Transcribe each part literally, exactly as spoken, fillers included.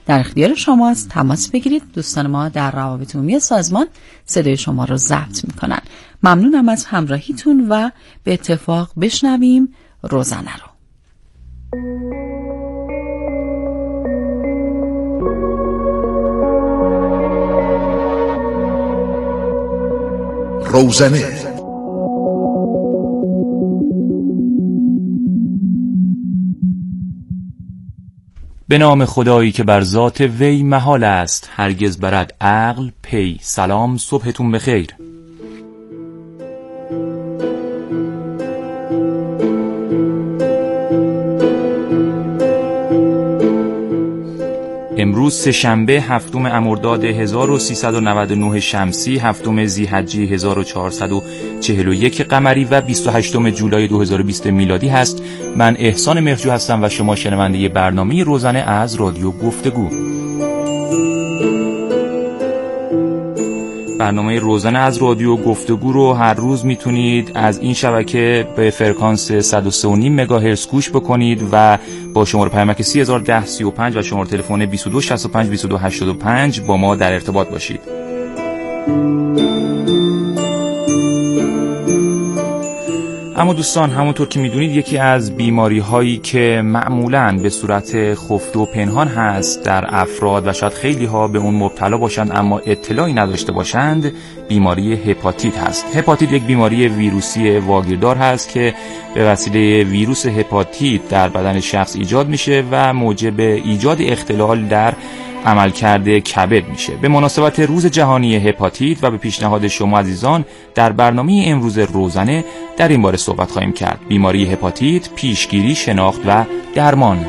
در اختیار شماست. تماس بگیرید. دوستان ما در روابط عمومی سازمان صدای شما رو ضبط میکنن. ممنونم از همراهیتون و به اتفاق بشنویم روزنه رو. روزنه. به نام خدایی که بر ذات وی محال است، هرگز برد عقل پی. سلام، صبحتون بخیر. امروز سه شنبه هفتم ارداد هزار و سیصد و نود و نه شمسی، هفتم ذی‌حجه هزار و چهارصد و چهل و یک قمری و بیست و هشتم جولای دو هزار و بیست میلادی هست. من احسان مهرجو هستم و شما شنونده برنامه روزانه از رادیو گفتگو. برنامه روزانه از رادیو گفتگو رو هر روز میتونید از این شبکه به فرکانس صد و سه و نیم مگاهرتز گوش بکنید و با شماره پیامک سی هزار و ده سی و پنج و شماره تلفن بیست و دو شصت و پنج بیست و دو هشتاد و پنج با ما در ارتباط باشید. اما دوستان، همونطور که میدونید یکی از بیماری هایی که معمولاً به صورت خفته و پنهان هست در افراد و شاید خیلی ها به اون مبتلا باشند اما اطلاعی نداشته باشند، بیماری هپاتیت هست. هپاتیت یک بیماری ویروسی واگیردار هست که به وسیله ویروس هپاتیت در بدن شخص ایجاد میشه و موجب ایجاد اختلال در عملکرد کبد میشه. به مناسبت روز جهانی هپاتیت و به پیشنهاد شما عزیزان در برنامه امروز روزانه در این باره صحبت خواهیم کرد. بیماری هپاتیت، پیشگیری، شناخت و درمان.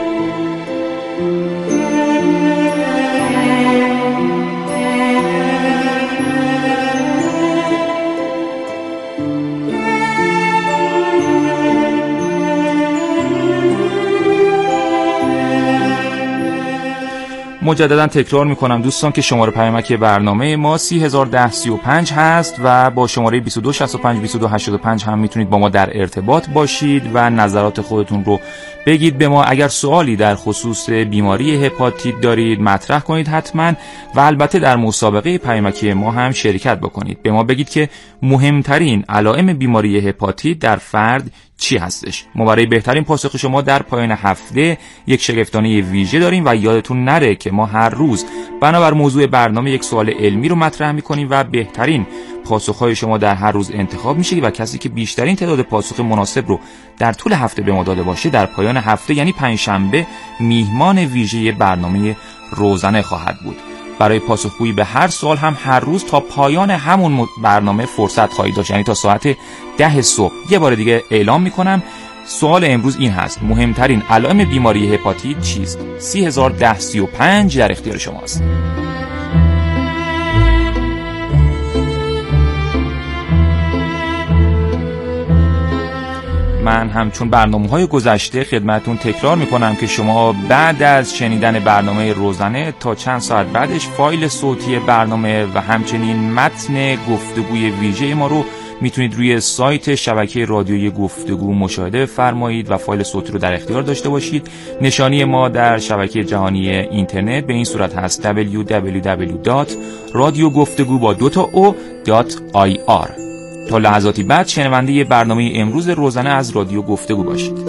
مجددا تکرار میکنم دوستان که شماره پیامک برنامه ما سی هزار و ده سی و پنج هست و با شماره بیست و دو شصت و پنج بیست و دو هشتاد و پنج هم میتونید با ما در ارتباط باشید و نظرات خودتون رو بگید به ما. اگر سوالی در خصوص بیماری هپاتیت دارید مطرح کنید حتما و البته در مسابقه پیامکی ما هم شرکت بکنید. به ما بگید که مهمترین علائم بیماری هپاتیت در فرد چی هستش. ما برای بهترین پاسخ شما در پایان هفته یک شگفتانه ویژه داریم و یادتون نره که ما هر روز بنابر موضوع برنامه یک سوال علمی رو مطرح میکنیم و بهترین پاسخهای شما در هر روز انتخاب میشه و کسی که بیشترین تعداد پاسخ مناسب رو در طول هفته به ما داده باشه در پایان هفته یعنی پنجشنبه میهمان ویژه برنامه روزانه خواهد بود. برای پاسخگویی به هر سوال هم هر روز تا پایان همون برنامه فرصت خواهید داشت، یعنی تا ساعت ده صبح. یه بار دیگه اعلام میکنم سوال امروز این هست: مهمترین علائم بیماری هپاتیت چیست؟ سی هزار و ده سی و پنج در اختیار شماست. من همچون برنامه‌های گذشته خدمتون تکرار میکنم که شما بعد از شنیدن برنامه روزانه تا چند ساعت بعدش فایل صوتی برنامه و همچنین متن گفتگوی ویژه ما رو میتونید روی سایت شبکه رادیویی گفتگو مشاهده فرمایید و فایل صوتی رو در اختیار داشته باشید. نشانی ما در شبکه جهانی اینترنت به این صورت هست دبلیو دبلیو دبلیو دات رادیو گفتگو با دو تا او دات آی آر. تا لحظاتی بعد شنونده برنامه امروز روزانه از رادیو گفتگو باشید.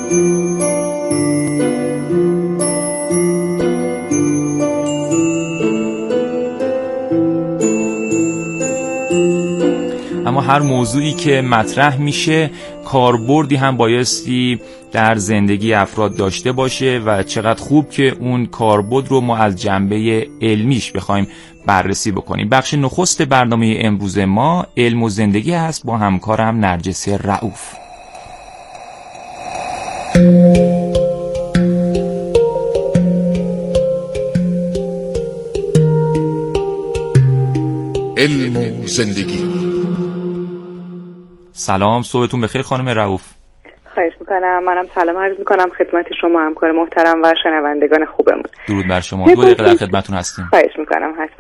اما هر موضوعی که مطرح میشه کاربردی هم بایستی در زندگی افراد داشته باشه و چقدر خوب که اون کاربرد رو ما از جنبه علمیش بخوایم بررسی بکنیم. بخش نخست برنامه امروز ما علم و زندگی هست با همکارم نرجس رؤوف. علم و زندگی. سلام، صبحتون بخیر خانم رؤوف. خواهش میکنم. منم سلام عرض میکنم خدمت شما همکار محترم و شنوندگان خوبمون. درود بر شما. دو دقیقه در خدمتتون هستیم. خواهش میکنم حتما.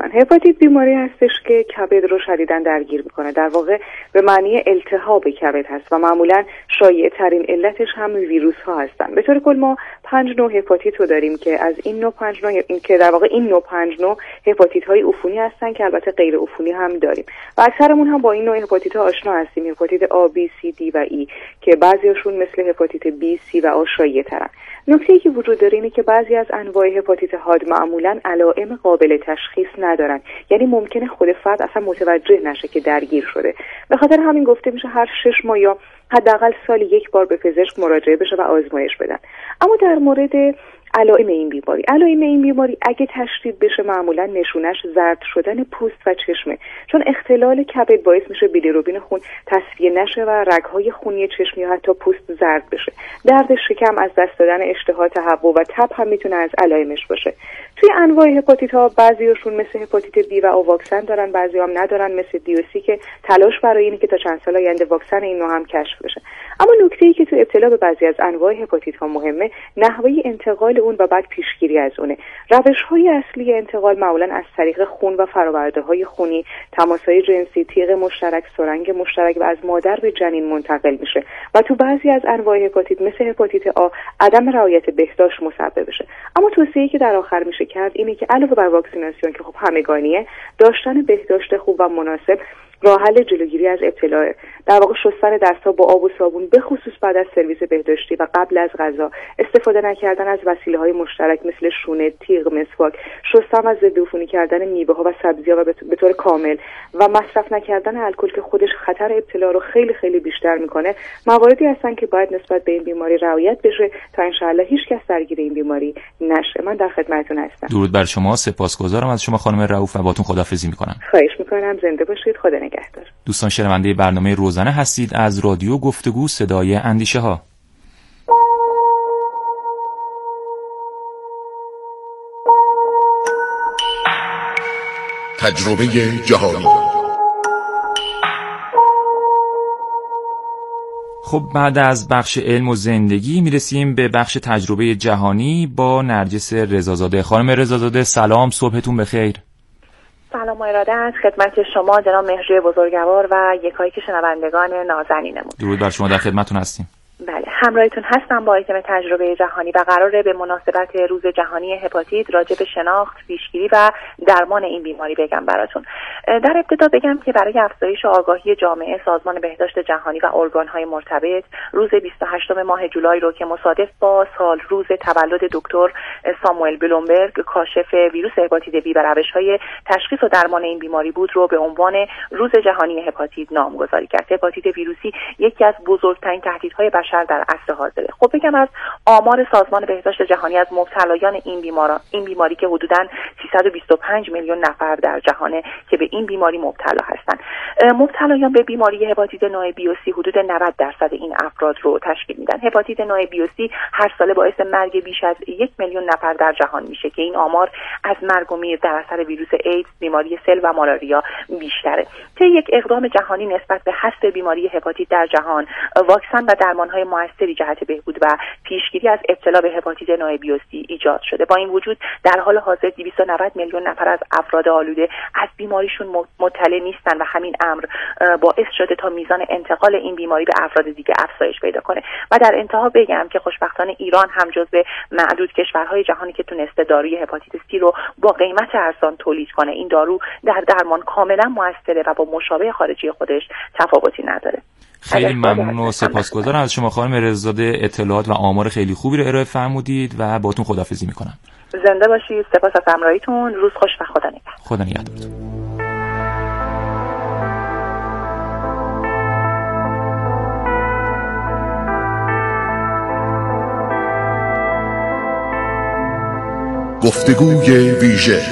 هپاتیت بیماری هستش که کبد رو شدیداً درگیر میکنه. در واقع به معنی التهاب کبد هست و معمولاً شایع ترین علتش هم ویروس ها هستن. به طور کل ما پنج نوع هپاتیت رو داریم که از این نوع پنج نوع این که در واقع این نوع پنج نوع هپاتیت های عفونی هستن که البته غیر عفونی هم داریم و اکثرمون هم با این نوع هپاتیت ها آشنا هستیم. هپاتیت آ، بی، سی، دی و ای که بعضیاشون مثل هپاتیت بی، سی و آ شایع ترن. نکته‌ای که وجود داره اینه که بعضی از انواع هپاتیت حاد معمولاً علائم قابل تشخیص ندارن، یعنی ممکنه خود فرد اصلا متوجه نشه که درگیر شده. به خاطر همین گفته میشه هر شش ماه یا حداقل سالی یک بار به پزشک مراجعه بشه و آزمایش بدن. اما در مورد علائم این بیماری علائم این بیماری اگه تشدید بشه معمولا نشونش زرد شدن پوست و چشمه، چون اختلال کبد باعث میشه بیلیروبین خون تصفیه نشه و رگهای خونی چشمی یا حتی پوست زرد بشه. درد شکم، از دست دادن اشتها، تهوع و تب هم میتونه از علائمش باشه. توی انواع هپاتیت ها بعضیاشون مثل هپاتیت بی و او واکسن دارن، بعضی هم ندارن مثل دی و سی که تلاش برای اینه که تا چند سال آینده واکسن این نوع هم کشف بشه. اما نکته‌ای که تو ابتلا به بعضی از انواع هپاتیت ها مهمه نحوه انتقال اون و بعد پیشگیری از اونه. روش‌های اصلی انتقال معمولاً از طریق خون و فرآورده‌های خونی، تماس‌های جنسی، تیغ مشترک، سرنگ مشترک و از مادر به جنین منتقل میشه و تو بعضی از انواع هپاتیت مثل هپاتیت آ عدم رعایت بهداشت مسبب بشه. اما توصیه‌ای که در آخر میشه کرد اینه که علاوه بر واکسیناسیون که خب همگانیه، داشتن بهداشت خوب و مناسب راه حل جلوگیری از ابتلا. در واقع شستن دست‌ها با آب و صابون به خصوص بعد از سرویس بهداشتی و قبل از غذا، استفاده نکردن از وسیله‌های مشترک مثل شونه، تیغ، مسواک، شستن و ضد عفونی کردن میوه‌ها و سبزی‌ها و به طور کامل و مصرف نکردن الکل که خودش خطر ابتلا رو خیلی خیلی بیشتر میکنه، مواردی هستن که باید نسبت به این بیماری رعایت بشه تا انشاءالله هیچ کس درگیر این بیماری نشه. من در خدمتتون هستم. درود بر شما، سپاسگزارم از شما خانم رؤوف و باهاتون خداحافظی می‌کنم. خواهش می‌کنم، زنده باشید، خدا نگهدار. دوستان شنونده برنامه روزانه هستید از رادیو گفتگو صدای اندیشه ها. تجربه جهانی. خب بعد از بخش علم و زندگی میرسیم به بخش تجربه جهانی با نرجس رضازاده. خانم رضازاده سلام، صبحتون بخیر. سلام و ارادت خدمت شما جناب مهرجوی بزرگوار و یکایی که شنوندگان نازنینمون. درود بر شما، در خدمتتون هستیم. بله، همراهتون هستم با آیتم تجربه جهانی و قراره به مناسبت روز جهانی هپاتیت راجع به شناخت، پیشگیری و درمان این بیماری بگم براتون. در ابتدا بگم که برای افزایش آگاهی جامعه سازمان بهداشت جهانی و ارگان‌های مرتبط روز بیست و هشتم ماه جولای رو که مصادف با سال روز تولد دکتر ساموئل بلومبرگ کاشف ویروس هپاتیت بی و روش‌های تشخیص و درمان این بیماری بود رو به عنوان روز جهانی هپاتیت نامگذاری کرد. هپاتیت ویروسی یکی از بزرگترین تهدیدهای بشر در عصر حاضره. خب بگم از آمار سازمان بهداشت جهانی از مبتلایان این بیماری این بیماری که حدوداً سیصد و بیست و پنج میلیون نفر در جهانه که به این بیماری مبتلا هستند. مبتلایان به بیماری هپاتیت نوع بی و سی حدود نود درصد این افراد رو تشکیل میدن. هپاتیت نوع بی و سی هر ساله باعث مرگ بیش از یک میلیون نفر در جهان میشه که این آمار از مرگ و میر در اثر ویروس ایدز، بیماری سل و مالاریا بیشتره. طی یک اقدام جهانی نسبت به حذف بیماری هپاتیت در جهان، واکسن و درمان‌های موثری جهت بهبود و پیشگیری از ابتلا به هپاتیت نوع بی و سی ایجاد شده. با این وجود در حال حاضر دویست و نود میلیون نفر از افراد آلوده از بیماریشون مطلع نیستن و همین امر باعث شده تا میزان انتقال این بیماری به افراد دیگه افزایش پیدا کنه. و در انتها بگم که خوشبختانه ایران هم جزو معدود کشورهای جهانی که تونسته داروی هپاتیت سی رو با قیمت ارزان تولید کنه. این دارو در درمان کاملا موثره و با مشابه خارجی خودش تفاوتی نداره. خیلی ممنون و سپاسگزارم از شما خانم رضازاده، اطلاعات و آمار خیلی خوبی رو ارائه فرمودید و باهاتون خداحافظی میکنم. زنده باشید، سپاس از همراهیتون، روز خوش و خدا نگهدار. خدا نگهدار. گفتگوی ویژه.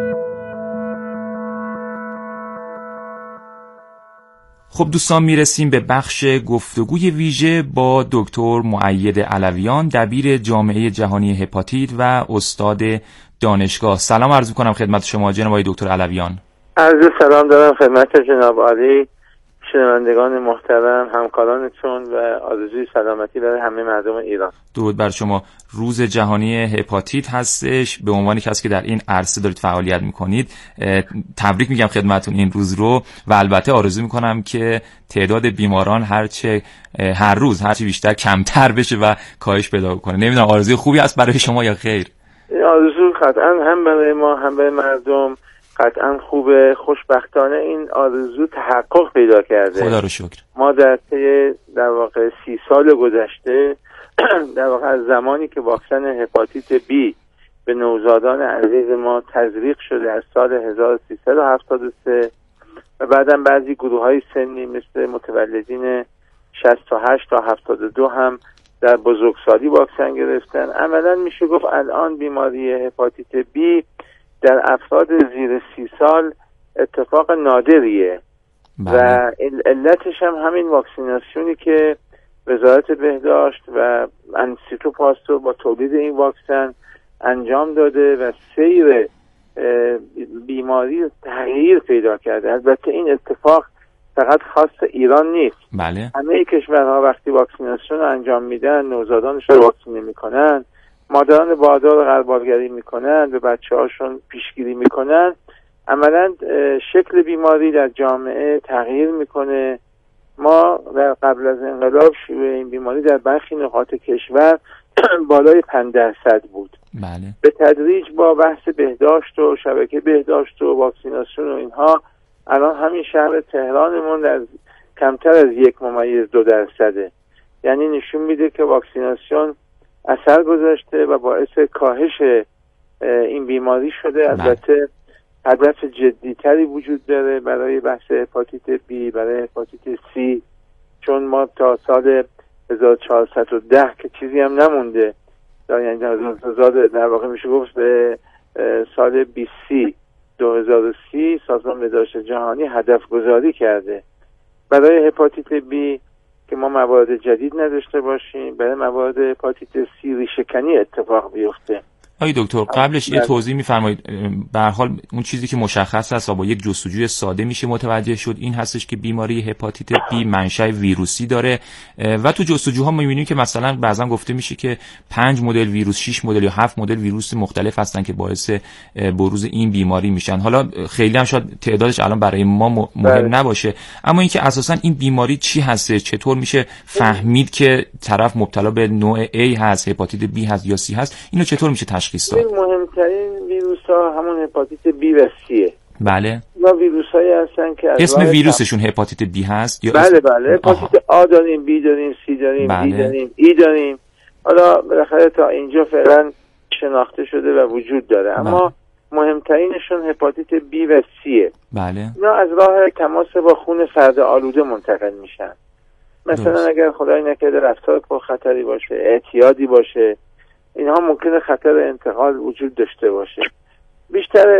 خب دوستان میرسیم به بخش گفتگوی ویژه با دکتر مؤید علویان، دبیر جامعه جهانی هپاتیت و استاد دانشگاه. سلام عرض می‌کنم خدمت شما جناب آقای دکتر علویان. عرض سلام دارم خدمت جناب عالی. شنوندگان محترم، همکارانتون و آرزوی سلامتی برای همه مردم ایران. درود بر شما. روز جهانی هپاتیت هستش. به عنوان کسی که در این عرصه دارید فعالیت میکنید تبریک میگم خدمتتون این روز رو و البته آرزو میکنم که تعداد بیماران هرچه هر روز هرچی بیشتر کمتر بشه و کاهش پیدا کنه. نمیدونم آرزوی خوبی است برای شما یا خیر؟ این آرزو قطعا هم برای ما هم برای مردم قطعا خوبه. خوشبختانه این آرزو تحقق پیدا کرده. خدا رو شکر. ما در طی در واقع سی سال گذشته در واقع از زمانی که واکسن هپاتیت بی به نوزادان عزیز ما تزریق شده از سال هزار و سیصد و هفتاد و سه و بعدم بعضی گروه های سنی مثل متولدین شصت و هشت تا هفتاد و دو هم در بزرگسالی واکسن گرفتن. عملا میشه گفت الان بیماری هپاتیت بی در افراد زیر سی سال اتفاق نادریه. بله. و علتش هم همین واکسیناسیونی که وزارت بهداشت و انستیتو پاستور با تولید این واکسن انجام داده و سیر بیماری تغییر پیدا کرده. البته این اتفاق فقط خاص ایران نیست. بله. همه کشورها وقتی واکسیناسیون رو انجام میدن، نوزادانش رو واکسینه میکنن، مادران باردار رو غربالگری میکنن، به بچه هاشون پیشگیری میکنن، عملا شکل بیماری در جامعه تغییر میکنه. ما در قبل از انقلاب شیوع این بیماری در برخی نقاط کشور بالای پنج درصد بود. بله. به تدریج با بحث بهداشت و شبکه بهداشت و واکسیناسیون و اینها الان همین شهر تهرانمون از کمتر از یک ممیز دو درصده. یعنی نشون میده که واکسیناسیون اثر گذاشته و باعث کاهش این بیماری شده. البته هدف جدیتری وجود داره برای بحث هپاتیت بی، برای هپاتیت سی، چون ما تا سال هزار و چهارصد و ده که چیزی هم نمونده، یعنی در واقع میشه گفت به سال بیست سی دو هزار و سی سازمان بهداشت جهانی هدف گذاری کرده برای هپاتیت بی که ما موارد جدید نداشته باشیم، برای موارد هپاتیت سی ریشه‌کنی اتفاق بیفته. آقای دکتر قبلش یه توضیح می‌فرمایید؟ به هر حال اون چیزی که مشخص است و با یک جستجوی ساده میشه متوجه شد این هستش که بیماری هپاتیت بی منشأ ویروسی داره و تو جستجوها ما می‌بینیم که مثلا بعضا گفته میشه که پنج مدل ویروس، شش مدل یا هفت مدل ویروس مختلف هستن که باعث بروز این بیماری میشن. حالا خیلی هم شاید تعدادش الان برای ما مهم نباشه، اما اینکه اساسا این بیماری چی هسته، چطور میشه فهمید که طرف مبتلا به نوع A هست، هپاتیت بی هست یا سی هست، اینو چطور میشه تشخیص داد؟ مهمترین ویروس ها همون هپاتیت بی و سیه. بله. ما ویروس هایی هستن که اسم ویروسشون هپاتیت بی هست یا بله اسم... بله هپاتیت آ داریم، بی داریم، سی داریم، بله. دی داریم، ای داریم. حالا بالاخره تا اینجا فعلا شناخته شده و وجود داره، اما بله. مهمترینشون هپاتیت بی و سیه. بله. اینا از راه تماس با خون فرد آلوده منتقل میشن. مثلا درست. اگر خدای نکرده رفتار پرخطری باشه، اعتیادی باشه، اینها ممکنه خطر انتقال وجود داشته باشه. بیشتر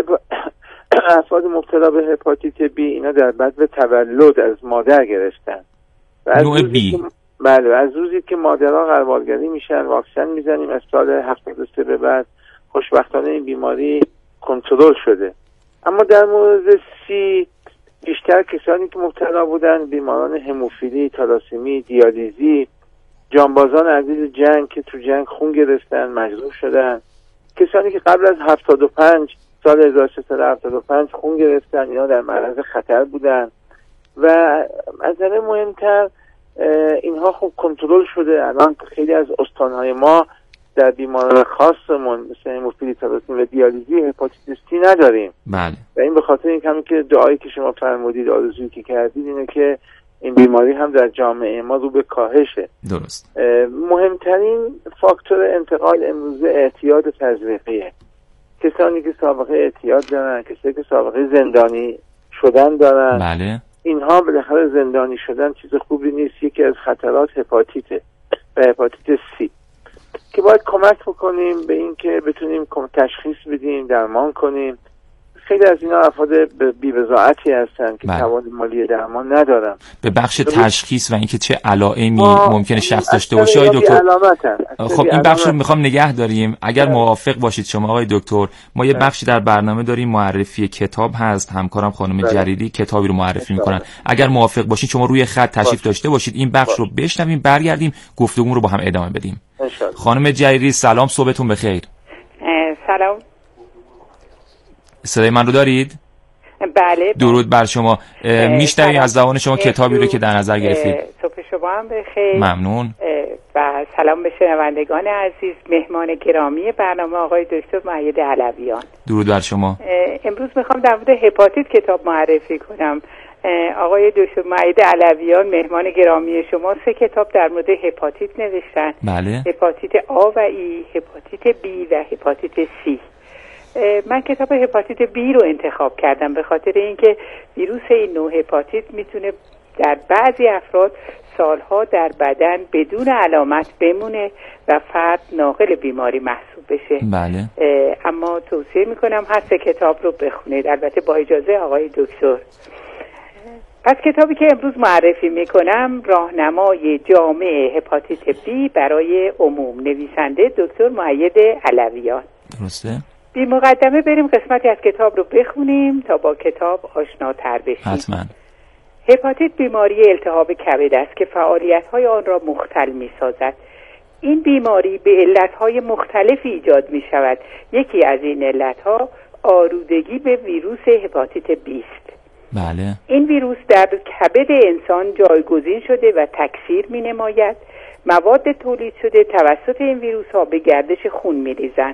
افراد مبتلا به هپاتیت بی اینا در بعد تولد از مادر گرفتن. نوع بی. بله، از روزی که مادرها غربالگری میشن واکسن میزنیم از سال هفتاد و سه به بعد خوشبختانه این بیماری کنترل شده. اما در مورد سی بیشتر کسانی که مبتلا بودن بیماران هموفیلی، تالاسمی، دیالیزی، جانبازان عزیز جنگ که تو جنگ خون گرفتن، مجروح شدن، کسانی که قبل از هفتاد و پنج سال هزار و سیصد و هفتاد و پنج خون گرفتن، اینا در معرض خطر بودن و از نظر مهمتر اینها خوب کنترل شده. الان خیلی از استانهای ما در بیماران خاصمون مثل هموفیلی، تالاسمی و دیالیزی هپاتیت سی نداریم. بله. و این به خاطر این کمی که دعایی که شما فرمودید، آرزویی که کردید اینه که این بیماری هم در جامعه ما رو به کاهشه. درست. مهمترین فاکتور انتقال امروزه اعتیاد تزریقیه. کسانی که سابقه اعتیاد دارن، کسانی که سابقه زندانی شدن دارن، بله. اینها بالاخره زندانی شدن چیز خوبی نیست. یکی از خطرات هپاتیته و هپاتیت سی که باید کمک بکنیم به این که بتونیم تشخیص بدیم، درمان کنیم. خیلی از اینا افراد بی‌بضاعتی هستن که بله. توان مالی درمان ندارن. به بخش تشخیص و اینکه چه علائمی ممکنه شخص داشته باشه آقای دکتر. خب این بخش رو میخوام نگه داریم. اگر بله. موافق باشید شما آقای دکتر، ما یه بخشی در برنامه داریم معرفی کتاب هست، همکارم خانم بله. جریری کتابی رو معرفی میکنن. اگر موافق باشید شما روی خط تشریف باشه. داشته باشید این بخش باشه. رو بشنویم، برگردیم گفتگو رو با هم ادامه بدیم. خانم جریری سلام، صبحتون بخیر. سلام، صدای من رو دارید؟ بله. درود بر شما. میشنویم از زبان شما کتابی رو که در نظر گرفتید. صبح شما هم بخیر. ممنون. و سلام به شنوندگان عزیز. مهمان گرامی برنامه آقای دکتر مؤید علویان. درود بر شما. امروز میخوام در مورد هپاتیت کتاب معرفی کنم. آقای دکتر مؤید علویان مهمان گرامی شما سه کتاب در مورد هپاتیت نوشتن. بله. هپاتیت آ و ای، هپاتیت بی و هپاتیت سی. من کتاب هپاتیت بی رو انتخاب کردم به خاطر اینکه ویروس این نوع هپاتیت میتونه در بعضی افراد سالها در بدن بدون علامت بمونه و فرد ناقل بیماری محسوب بشه. بله. اما توصیه میکنم هر سه کتاب رو بخونید، البته با اجازه آقای دکتر. پس کتابی که امروز معرفی میکنم راهنمای جامع هپاتیت بی برای عموم، نویسنده دکتر مؤید علویان. درسته؟ بی مقدمه بریم قسمتی از کتاب رو بخونیم تا با کتاب آشناتر بشیم. حتما. هپاتیت بیماری التهاب کبد است که فعالیت‌های آن را مختل می‌سازد. این بیماری به علت‌های مختلفی ایجاد می‌شود. یکی از این علت‌ها آلودگی به ویروس هپاتیت بی است. بله. این ویروس در کبد انسان جایگزین شده و تکثیر می‌نماید. مواد تولید شده توسط این ویروس‌ها به گردش خون می‌ریزند.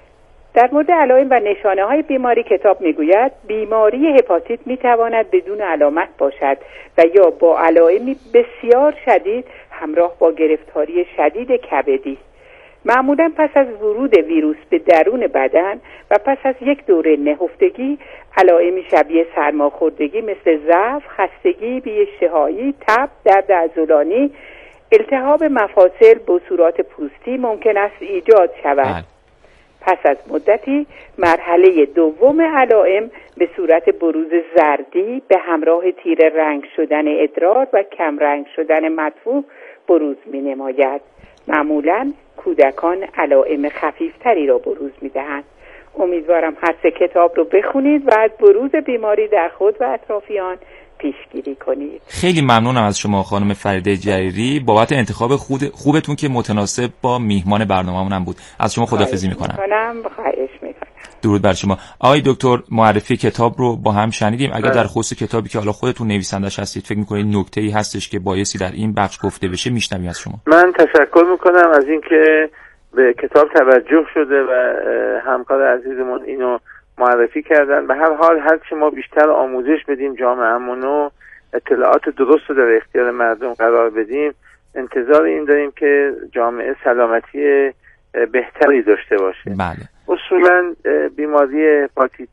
در مورد علائم و نشانه های بیماری کتاب میگوید بیماری هپاتیت میتواند بدون علامت باشد و یا با علائمی بسیار شدید همراه با گرفتاری شدید کبدی. معمولا پس از ورود ویروس به درون بدن و پس از یک دوره نهفتگی علائمی شبیه سرماخوردگی مثل ضعف، خستگی، بی‌اشتهایی، تب، درد عضلانی، التهاب مفاصل، بصورات پوستی ممکن است ایجاد شود. پس از مدتی مرحله دوم علائم به صورت بروز زردی به همراه تیره رنگ شدن ادرار و کم رنگ شدن مدفوع بروز می نماید. معمولاً کودکان علائم خفیفتری را بروز می دهند. امیدوارم هر سه کتاب رو بخونید و از بروز بیماری در خود و اطرافیان پیشگیری کنید. خیلی ممنونم از شما خانم فریده جریری بابت انتخاب خود خوبتون که متناسب با میهمان برنامه‌مون هم بود. از شما خداحافظی میکنم. خواهش میکنم. درود بر شما. آقای دکتر معرفی کتاب رو با هم شنیدیم. اگر در خصوص کتابی که حالا خودتون نویسندش هستید فکر میکنید نکته‌ای هستش که بایستی در این بخش گفته بشه میشنویم از شما. من تشکر میکنم از اینکه به کتاب توجه شده و همکار عزیزمون اینو معرفی کردن. به هر حال هر چه ما بیشتر آموزش بدیم جامعه‌مون و اطلاعات درست رو در اختیار مردم قرار بدیم، انتظار این داریم که جامعه سلامتی بهتری داشته باشه. بله. اصولا بیماری هپاتیت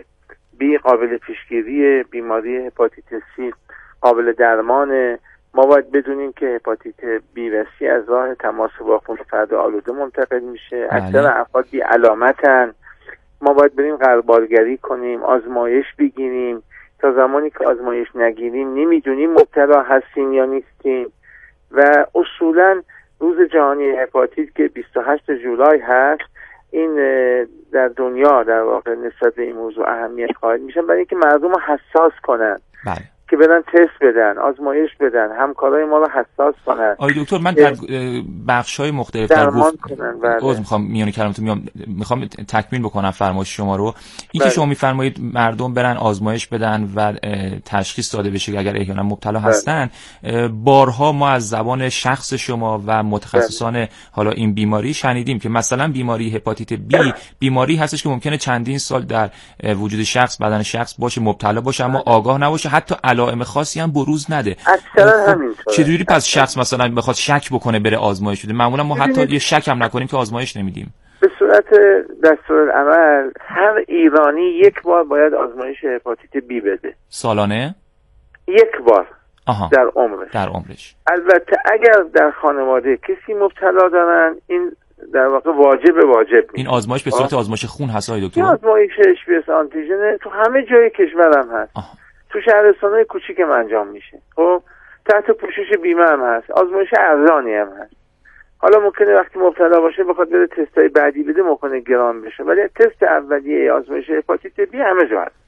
بی قابل پیشگیری، بیماری هپاتیت سی قابل درمانه. ما باید بدونیم که هپاتیت بی و سی از راه تماس با خون فرد آلوده منتقل میشه. بله. اکثر افراد بی علامتن. ما باید بریم قربالگری کنیم، آزمایش بگیریم. تا زمانی که آزمایش نگیریم نمیدونیم مبتلا هستیم یا نیستیم. و اصولا روز جهانی هپاتیت که بیست و هشتم ژولای هست، این در دنیا در واقع نسبت به این موضوع اهمیت قائل میشن برای اینکه مردم رو حساس کنن. بله. که برن تست بدن، آزمایش بدن، همکارای ما رو حساس کنن. آقای دکتر من در بخش‌های مختلف در گفت عذر میخوام میونه کلمتون میام میخوام تکمیل بکنم فرمایش شما رو. این که شما میفرمایید مردم برن آزمایش بدن و تشخیص داده بشه که اگر احیانا مبتلا هستن، بارها ما از زبان شخص شما و متخصصان حالا این بیماری شنیدیم که مثلا بیماری هپاتیت بی بیماری هستش که ممکنه چندین سال در وجود شخص بدن شخص باشه، مبتلا باشه اما آگاه نباشه، حتی علائم خاصی هم بروز نده. اصلا همینطوره. چجوری پس شخص مثلا بخواد شک بکنه بره آزمایش بده؟ معمولا ما حتی یه شک هم نکنیم که آزمایش نمیدیم. به صورت دستورالعمل هر ایرانی یک بار باید آزمایش هپاتیت بی بده. سالانه؟ یک بار. آها. در عمرش. در عمرش. البته اگر در خانواده کسی مبتلا دارن این در واقع واجب واجب این آزمایش به صورت آزمایش خون هست آقای دکتر؟ این آزمایش اچ بی اس آنتیژن تو همه جای کشورم هست. آه. تو شهرستان‌های کوچیکم انجام میشه. خب تحت پوشش بیمه هم هست. آزمایش ارزانی هم هست. حالا ممکنه وقتی مبتلا باشه بخواد بره تستای بعدی بده ممکنه گران بشه، ولی تست اولیه آزمایش هپاتیت بی همه جا هست.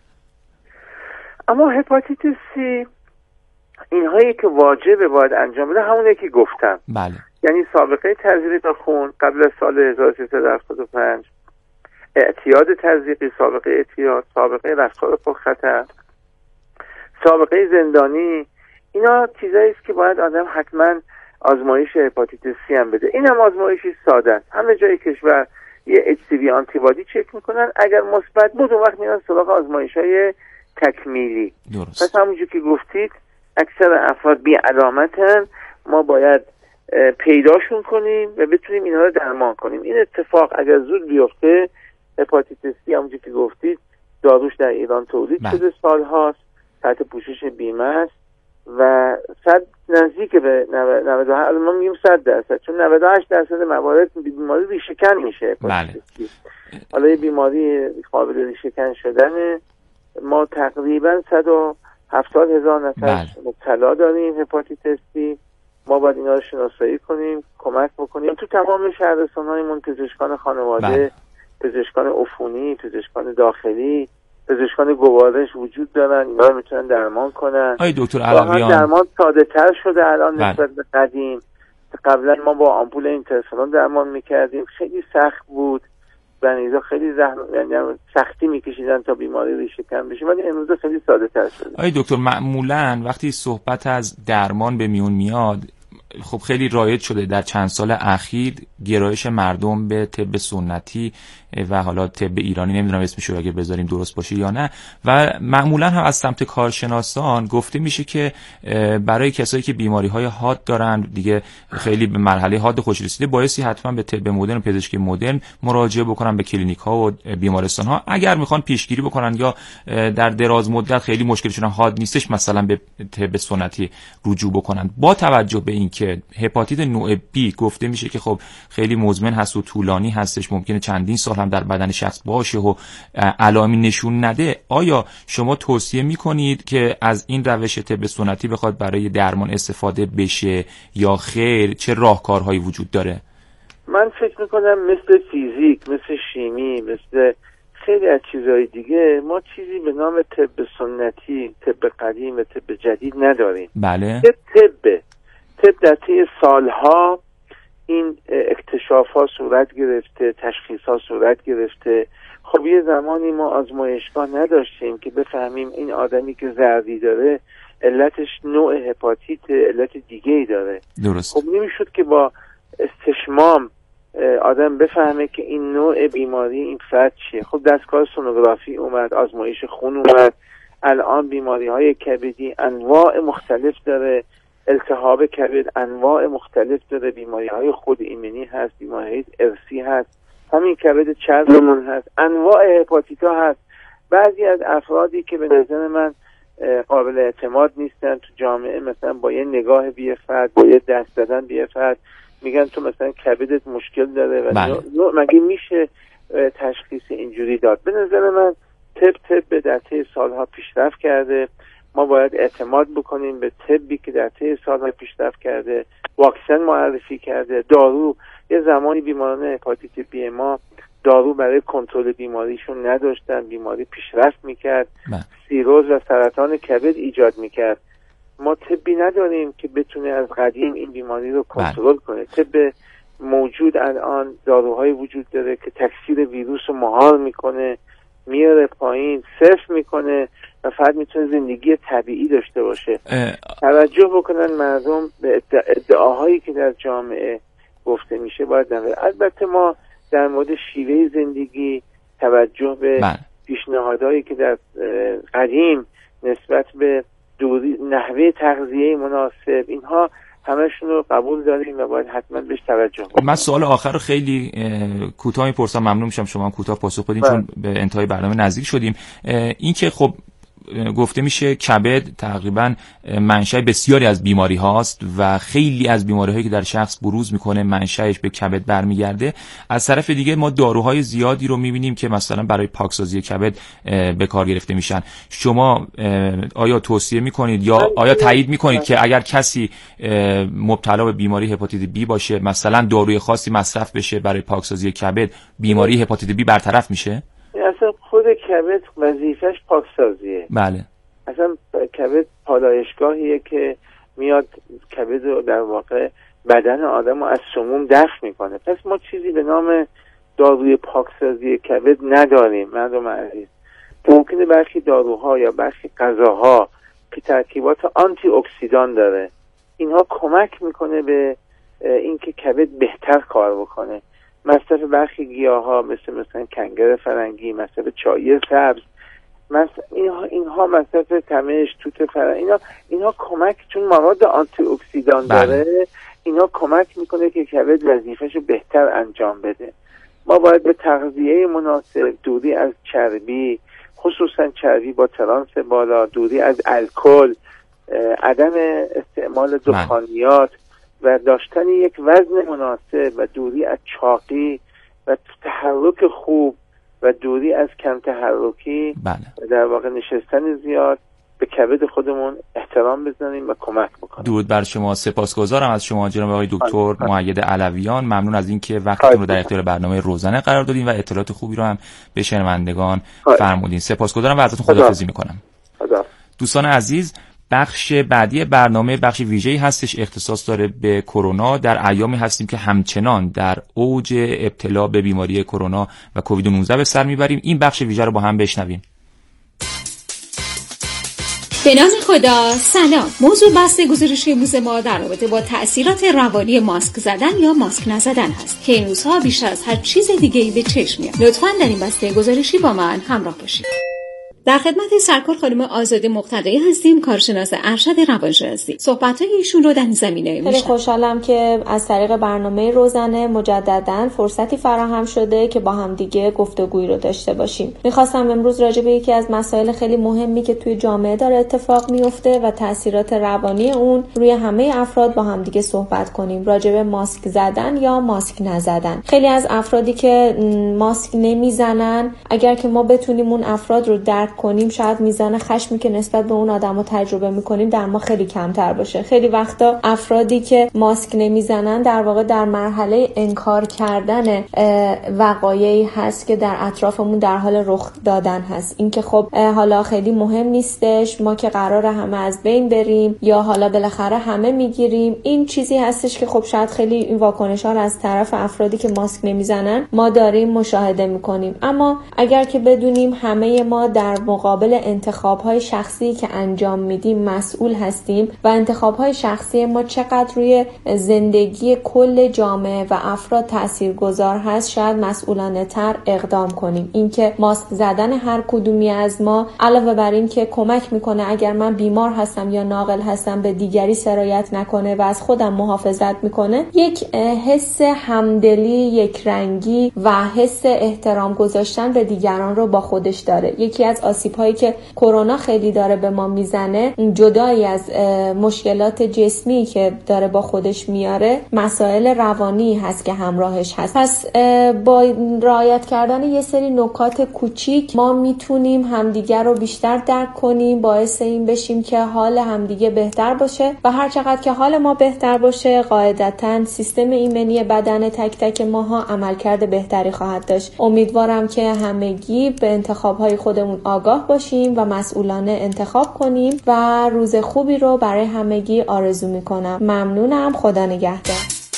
اما هپاتیت سی اینهایی که واجبه باید انجام بده همونه که گفتم. بله. یعنی سابقه تزریق خون قبل از سال هزار و سیصد و هفتاد و پنج، اعتیاد تزریقی، سابقه اعتیاد، سابقه رفتار پرخطر، سابقه زندانی، اینا چیزایی است که باید آدم حتما آزمایش هپاتیت سی هم بده. این هم آزمایشی ساده است. همه جای کشور یه اچ سی وی آنتیبادی چک میکنن، اگر مثبت بود اون وقت میرن سراغ آزمایش‌های تکمیلی. درست. پس همونجور که گفتید اکثر افراد بی علامتن، ما باید پیداشون کنیم و بتونیم اینا رو درمان کنیم. این اتفاق اگر زود بیفته، هپاتیت سی همونجور که گفتید داروش در ایران تولید شده سالهاست، تحت پوشش بیمه است و صد نزدیک به نود و هشت، ما میگیم صد درصد، چون نود و هشت درصد موارد بیماری ریشه‌کن میشه. بله. حالا یه بیماری قابل ریشه‌کن شدن، ما تقریبا صد و هفتاد هزار نفر مبتلا داریم هپاتیت سی. ما باید اینا رو شناسایی کنیم، کمک بکنیم. تو تمام شهرستان‌هایمون پزشکان خانواده، بله. پزشکان عفونی، پزشکان داخلی، پزشکان گوارش وجود دارن، اینا رو میتونن درمان کنن. آی دکتر علویان درمان ساده تر شده الان نسبت به قدیم. قبلا ما با آمپول اینترفرون درمان میکردیم، خیلی سخت بود، مریضا خیلی زحمت یعنی سختی میکشیدن تا بیماری ریشه کن بشه، ولی امروز خیلی ساده تر شده. آی دکتر معمولا وقتی صحبت از درمان به میون میاد، خب خیلی رایج شده در چند سال اخیر گرایش مردم به طب سنتی و حالا طب ایرانی، نمیدونم اسمش رو اگه بذاریم درست باشه یا نه، و معمولا هم از سمت کارشناسان گفته میشه که برای کسایی که بیماری‌های حاد دارن، دیگه خیلی به مرحله حاد خوش رسیده، بایستی حتما به طب مدرن و پزشکی مدرن مراجعه بکنن، به کلینیک‌ها و بیمارستان‌ها اگر میخوان پیشگیری بکنن یا در دراز مدت خیلی مشکلشون حاد نیستش مثلا به طب سنتی رجوع بکنن. با توجه به اینکه هپاتیت نوع بی گفته میشه که خب خیلی مزمن هست و طولانی هستش، ممکنه چندین سال هم در بدن شخص باشه و علائمی نشون نده، آیا شما توصیه میکنید که از این روش طب سنتی بخواد برای درمان استفاده بشه یا خیر؟ چه راهکارهایی وجود داره؟ من فکر میکنم مثل فیزیک، مثل شیمی، مثل خیلی از چیزهای دیگه ما چیزی به نام طب سنتی، طب قدیم و طب جدید نداریم. بله. طب طب در طی سالها این اکتشاف ها صورت گرفته، تشخیص ها صورت گرفته. خب یه زمانی ما آزمایشگاه نداشتیم که بفهمیم این آدمی که زردی داره علتش نوع هپاتیت علت دیگه ای داره. درست. خب نمیشد که با استشمام آدم بفهمه که این نوع بیماری این فرد چیه. خب دستگاه سونوگرافی اومد، آزمایش خون اومد، الان بیماری های کبدی انواع مختلف داره، التهاب کبد انواع مختلف داره، بیماری های خود ایمنی هست، بیماری ارثی هست، همین کبد چربمون هست، انواع هپاتیتا هست. بعضی از افرادی که به نظر من قابل اعتماد نیستن تو جامعه، مثلا با یه نگاه به فرد، با یه دست زدن به فرد میگن تو مثلا کبدت مشکل داره و بله. مگه میشه تشخیص اینجوری داد؟ به نظر من طب طب در طی سالها پیشرفت کرده، ما باید اعتماد بکنیم به طبی که در طی سالها پیشرفت کرده، واکسن معرفی کرده، دارو. یه زمانی بیماران هپاتیت بی ما دارو برای کنترل بیماریشون نداشتن، بیماری پیشرفت میکرد، سیروز و سرطان کبد ایجاد میکرد. ما طبی نداریم که بتونه از قدیم این بیماری رو کنترل کنه. طب موجود الان داروهای وجود داره که تکثیر ویروس رو مهار میکنه، میاره پایین، صفر میکنه و فرد میتونه زندگی طبیعی داشته باشه. توجه بکنن مردم به ادعاهایی که در جامعه گفته میشه باید نمید. البته ما در مورد شیوه زندگی توجه به بله. پیشنهادهایی که در قدیم نسبت به دوری، نحوه تغذیه مناسب، اینها همشون رو قبول داریم و باید حتما بهش توجه کنیم. من سوال آخر رو خیلی کوتاه میپرسم، ممنون میشم شما هم کوتاه پاسخ بدین چون به انتهای برنامه نزدیک شدیم. این که خب گفته میشه کبد تقریبا منشأ بسیاری از بیماری هاست و خیلی از بیماری هایی که در شخص بروز میکنه منشأش به کبد برمیگرده. از طرف دیگه ما داروهای زیادی رو میبینیم که مثلا برای پاکسازی کبد به کار گرفته میشن. شما آیا توصیه میکنید یا آیا تایید میکنید که اگر کسی مبتلا به بیماری هپاتیت بی باشه مثلا داروی خاصی مصرف بشه برای پاکسازی کبد بیماری هپاتیت بی برطرف میشه؟ اصلا خود کبد وظیفش پاکسازیه. بله. اصلا کبد پالایشگاهیه که میاد کبد رو در واقع بدن آدم رو از سموم دفع میکنه. پس ما چیزی به نام داروی پاکسازی کبد نداریم مردم عزیز. ممکنه برخی داروها یا برخی غذاها که ترکیبات آنتی اکسیدان داره اینها کمک میکنه به اینکه کبد بهتر کار بکنه. مصرف برخی گیاها مثل مثلا کنگر فرنگی، مصرف چای سبز، مثلا اینها اینها مصرف تمش، توت فرنگی، اینا اینها کمک، چون مواد آنتی اکسیدان داره بله. اینا کمک میکنه که کبد وظیفه‌شو بهتر انجام بده. ما باید به تغذیه مناسب، دوری از چربی، خصوصا چربی با ترانس بالا، دوری از الکل، عدم استعمال دخانیات و داشتن یک وزن مناسب و دوری از چاقی و تحرک خوب و دوری از کم تحرکی بله. و در واقع نشستن زیاد به کبد خودمون احترام بزنیم و کمک بکنیم. درود بر شما. سپاسگزارم از شما جناب آقای دکتر مؤید علویان. ممنون از اینکه وقتتون رو در اختیار برنامه روزانه قرار دادین و اطلاعات خوبی رو هم به شنوندگان فرمودین. سپاسگزارم و ازتون خداحافظی میکنم. خدا. دوستان عزیز، بخش بعدی برنامه بخش ویژه‌ای هستش اختصاص داره به کرونا. در ایامی هستیم که همچنان در اوج ابتلا به بیماری کرونا و کووید نوزده به سر میبریم. این بخش ویژه رو با هم بشنویم. به نام خدا. سلام. موضوع بحث گزارش امروز ما در رابطه با تأثیرات روانی ماسک زدن یا ماسک نزدن هست که این روزها بیشتر از هر چیز دیگه‌ای به چشم میاد. لطفاً در این بسته گزارشی با من همراه باشید. در خدمت سرکار خانم آزاده مقتدی هستیم، کارشناس ارشد روانشناسی. صحبت‌های ایشون رو در این زمینه می‌شنویم. خیلی خوشحالم که از طریق برنامه روزانه مجدداً فرصتی فراهم شده که با هم دیگه گفتگویی رو داشته باشیم. می‌خواستم امروز راجع به یکی از مسائل خیلی مهمی که توی جامعه داره اتفاق میفته و تاثیرات روانی اون روی همه افراد با هم دیگه صحبت کنیم. راجع به ماسک زدن یا ماسک نزدن. خیلی از افرادی که ماسک نمیزنن، اگر که ما بتونیم اون افراد رو درک کنیم، شاید میزان خشمی که نسبت به اون آدمو تجربه میکنیم در ما خیلی کمتر باشه. خیلی وقتا افرادی که ماسک نمیزنن در واقع در مرحله انکار کردن وقایعی هست که در اطرافمون در حال رخ دادن هست. این که خب حالا خیلی مهم نیستش، ما که قراره همه از بین بریم یا حالا بالاخره همه میگیریم، این چیزی هستش که خب شاید خیلی این واکنش‌ها رو از طرف افرادی که ماسک نمیزنن ما داریم مشاهده میکنیم. اما اگر که بدونیم همه ما در مقابل انتخاب‌های شخصی که انجام میدیم مسئول هستیم و انتخاب‌های شخصی ما چقدر روی زندگی کل جامعه و افراد تاثیرگذار هست، شاید مسئولانه تر اقدام کنیم. اینکه ماسک زدن هر کدومی از ما علاوه بر این که کمک میکنه اگر من بیمار هستم یا ناقل هستم به دیگری سرایت نکنه و از خودم محافظت میکنه، یک حس همدلی، یک رنگی و حس احترام گذاشتن به دیگران رو با خودش داره. یکی از آسیب‌هایی که کرونا خیلی داره به ما میزنه، جدایی از مشکلات جسمی که داره با خودش میاره، مسائل روانی هست که همراهش هست. پس با رعایت کردن یه سری نکات کوچیک ما میتونیم همدیگر رو بیشتر درک کنیم، باعث این بشیم که حال همدیگه بهتر باشه و هر چقدر که حال ما بهتر باشه قاعدتاً سیستم ایمنی بدن تک تک ماها عملکرد بهتری خواهد داشت. امیدوارم که همگی به انتخاب‌های خودمون آگاه باشیم و مسئولانه انتخاب کنیم و روز خوبی رو برای همگی آرزو میکنم. ممنونم. خدا نگهدار.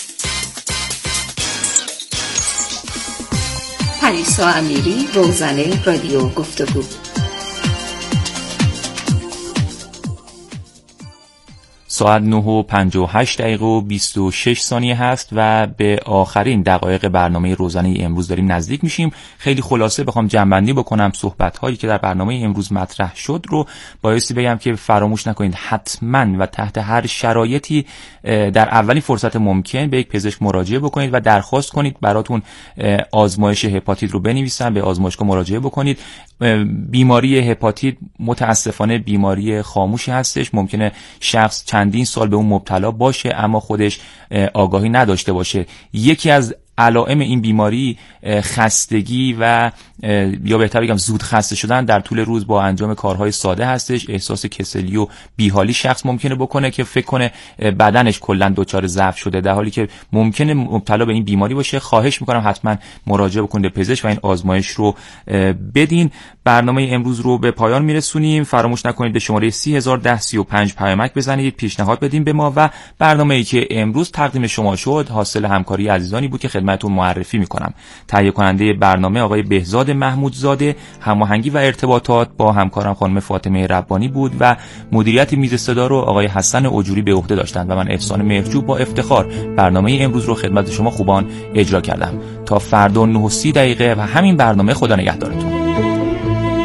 پریسا امیری، روزانه رادیو گفتگو. ساعت نه و پنجاه و هشت دقیقه و بیست و شش ثانیه هست و به آخرین دقایق برنامه روزانه امروز داریم نزدیک میشیم. خیلی خلاصه بخوام جمع‌بندی بکنم صحبت هایی که در برنامه امروز مطرح شد رو، بایستی بگم که فراموش نکنید حتما و تحت هر شرایطی در اولین فرصت ممکن به یک پزشک مراجعه بکنید و درخواست کنید براتون آزمایش هپاتیت رو بنویسن، به آزمایشگاه مراجعه بکنید. بیماری هپاتیت متاسفانه بیماری خاموشی هستش، ممکنه شخص چندین سال به اون مبتلا باشه اما خودش آگاهی نداشته باشه. یکی از علائم این بیماری خستگی و یا بهتر بگم زود خسته شدن در طول روز با انجام کارهای ساده هستش. احساس کسلی و بیحالی شخص ممکنه بکنه که فکر کنه بدنش کلا دچار ضعف شده در حالی که ممکنه مبتلا به این بیماری باشه. خواهش میکنم حتما مراجعه بکنید به پزشک و این آزمایش رو بدین. برنامه امروز رو به پایان میرسونیم. فراموش نکنید به شماره سی هزار و ده سی و پنج پیامک بزنید، پیشنهاد بدین به ما و برنامه‌ای که امروز تقدیم شما شد حاصل همکاری عزیزانی بود که خدمتتون معرفی میکنم. تهیه کننده برنامه آقای بهزاد محمودزاده، هماهنگی و ارتباطات با همکارم خانم فاطمه ربانی بود و مدیریت میز صدا رو آقای حسن اجوری به عهده داشتند و من احسان مهرجو با افتخار برنامه امروز رو خدمت شما خوبان اجرا کردم. تا فردا نه و سی دقیقه و همین برنامه، خدا نگهدارتون.